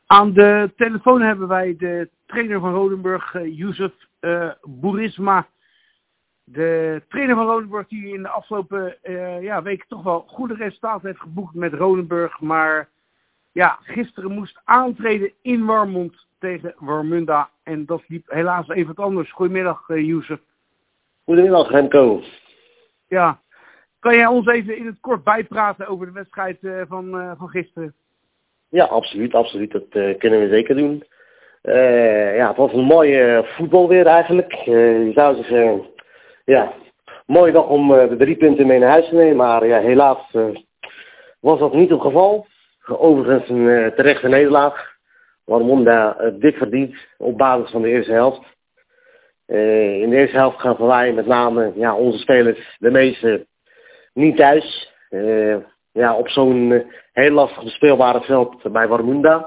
Aan de telefoon hebben wij de trainer van Rodenburg, Youssef Bourisma. De trainer van Rodenburg die in de afgelopen weken toch wel goede resultaten heeft geboekt met Rodenburg. Maar ja, gisteren moest aantreden in Warmond tegen Warmunda. En dat liep helaas even wat anders. Goedemiddag, Youssef. Goedemiddag, Remco. Ja, kan jij ons even in het kort bijpraten over de wedstrijd van gisteren? Ja, absoluut. Dat kunnen we zeker doen. Het was een mooie voetbal weer eigenlijk. Je zou zeggen, mooie dag om de 3 punten mee naar huis te nemen. Maar ja, helaas was dat niet het geval. Overigens een terechte nederlaag. Warmunda dik verdiend op basis van de eerste helft. In de eerste helft gaan wij met name onze spelers, de meeste, niet thuis. Op zo'n heel lastig bespeelbare veld bij Warmunda.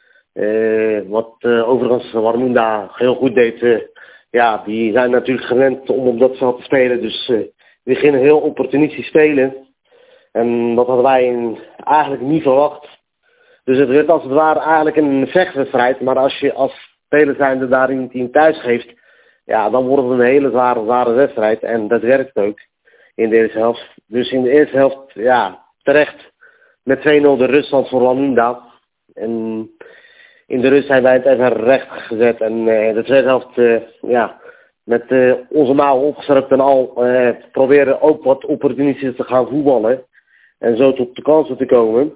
Wat overigens Warmunda heel goed deed. Die zijn natuurlijk gewend om op dat veld te spelen. Dus die gingen heel opportunistisch spelen. En dat hadden wij eigenlijk niet verwacht. Dus het werd als het ware eigenlijk een vechtwedstrijd. Maar als je als speler zijnde daarin een team thuis geeft, dan wordt het een hele zware wedstrijd. En dat werkt ook in de eerste helft. Dus in de eerste helft, terecht met 2-0 de ruststand voor Warmunda. En in de rust zijn wij het even recht gezet. En de tweede helft, met onze mouwen opgeschroefd en al, proberen ook wat opportunistisch te gaan voetballen. En zo tot de kansen te komen.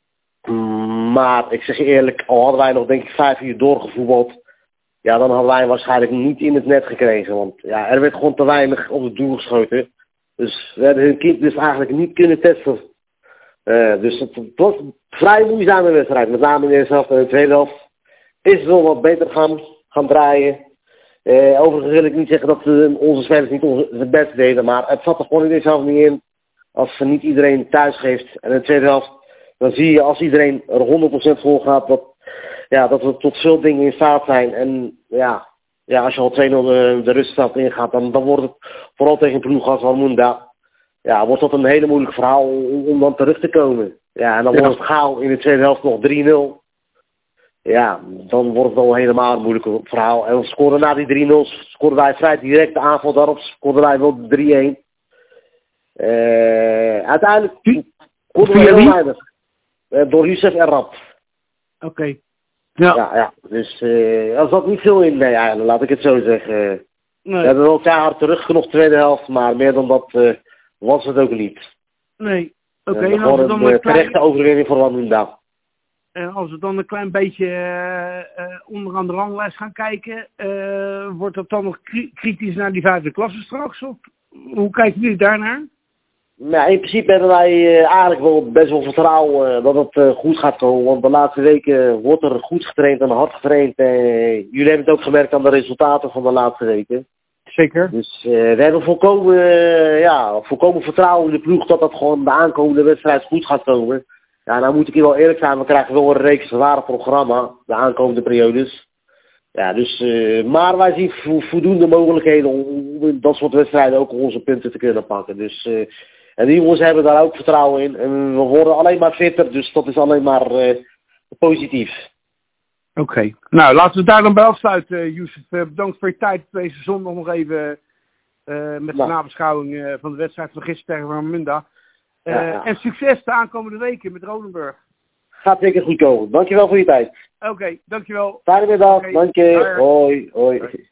Maar ik zeg je eerlijk, al hadden wij nog denk ik 5 uur doorgevoetbald, dan hadden wij waarschijnlijk niet in het net gekregen. Want er werd gewoon te weinig op het doel geschoten. Dus we hebben hun kind dus eigenlijk niet kunnen testen. Dus het was een vrij moeizame wedstrijd. Met name in de eerste helft en de tweede helft is het wel wat beter gaan draaien. Overigens wil ik niet zeggen dat onze spelers niet het beste deden. Maar het zat er gewoon in de eerste helft niet in. Als ze niet iedereen thuis geeft. En in de tweede helft, dan zie je als iedereen er 100% voor gaat, dat we tot veel dingen in staat zijn. En als je al 2-0 de ruststand ingaat, dan wordt het vooral tegen een ploeg als Warmunda. Wordt dat een hele moeilijk verhaal om dan terug te komen. En dan wordt het gauw in de tweede helft nog 3-0. Dan wordt het al helemaal een moeilijk verhaal. En we scoren na die 3-0, scoren wij vrij direct de aanval daarop, scoren wij wel 3-1. Uiteindelijk scoren we heel weinig. Door Youssef Errab. Oké. Dus er zat niet veel in, laat ik het zo zeggen. Nee. We hebben wel keihard teruggekocht tweede helft, maar meer dan dat was het ook niet. Nee. Oké. En als we dan een terechte overwinning voor Warmunda. En als we dan een klein beetje onderaan de ranglijst gaan kijken, wordt dat dan nog kritisch naar die 5e klasse straks? Of hoe kijken jullie daarnaar? In principe hebben wij eigenlijk wel best wel vertrouwen dat het goed gaat komen. Want de laatste weken wordt er goed getraind en hard getraind. Jullie hebben het ook gemerkt aan de resultaten van de laatste weken. Zeker. Dus we hebben volkomen vertrouwen in de ploeg dat dat gewoon de aankomende wedstrijd goed gaat komen. Nou moet ik hier wel eerlijk zijn, we krijgen wel een reeks zware programma de aankomende periodes. Maar wij zien voldoende mogelijkheden om in dat soort wedstrijden ook onze punten te kunnen pakken. Dus en die jongens hebben daar ook vertrouwen in. En we worden alleen maar fitter, dus dat is alleen maar positief. Oké. Nou, laten we daar dan bij afsluiten, Youssef. Bedankt voor je tijd deze zondag nog even met de nabeschouwing van de wedstrijd van gisteren tegen Warmunda. En succes de aankomende weken met Rodenburg. Gaat zeker goed komen. Dankjewel voor je tijd. Oké, dankjewel. Fijne middag. Dank je. Hoi.